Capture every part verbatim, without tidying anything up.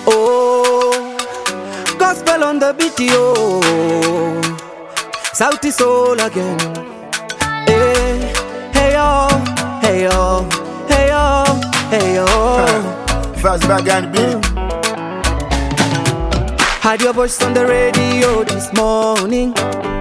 Oh, gospel on the beat, yo. Sauti soul again. Hey, hey yo, hey yo, hey yo, hey yo. Fast back on the beat. Had your voice on the radio this morning,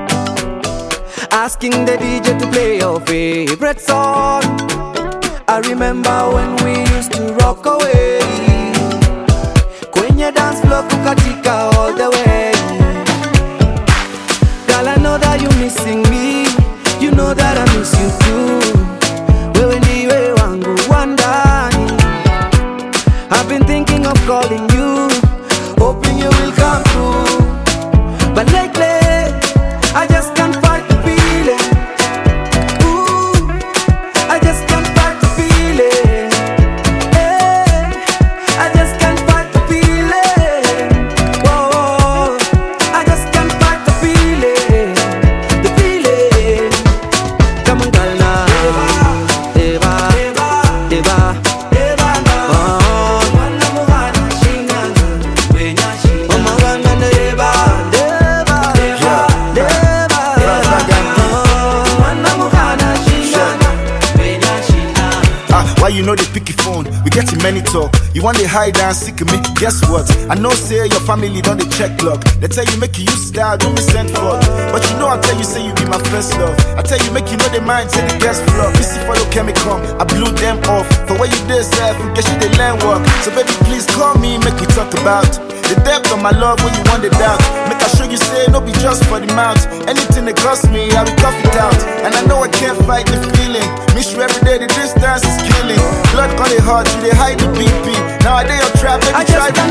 asking the D J to play your favorite song. I remember when we used to rock away. Kwenye dance floor kukatika all the way. Girl, I know that you missing me. You know that I miss you too. Wewe ndiwe wangu wandani. I've been thinking of calling you, hoping you will come through. But lately, I just can't fight the feeling. Ooh, I just can't fight the feeling. Hey, I just can't fight the feeling. Whoa, I just can't fight the feeling. The feeling. Come on, girl, now. Eva, Eva, Eva, Eva, oh, wanna muhana shinganga, wenya shinganga. Oh, mwana Eva, Eva, Eva, Eva, oh, wanna muhana shinganga, wenya shinganga. Ah, why you know they pick your phone? We get in many talk. You want to hide and seek me? Guess what? I know say your family don't they check luck. They tell you make you use style, don't be sent for. But you know I tell you say you be my first love. I tell you make you know the mind, say the guest flop. You see follow chemical, I blew them off. For where you did self, you get you they learn work. So baby please call me, make we talk about the depth of my love when you want it out. Make I show you say no be just for the mouth. Anything that costs me, I will cough it out. And I know I can't fight the feeling. Miss you every day, the distance is killing. Blood call it hard, you they hide the B P. Now I day your trap, baby I try just to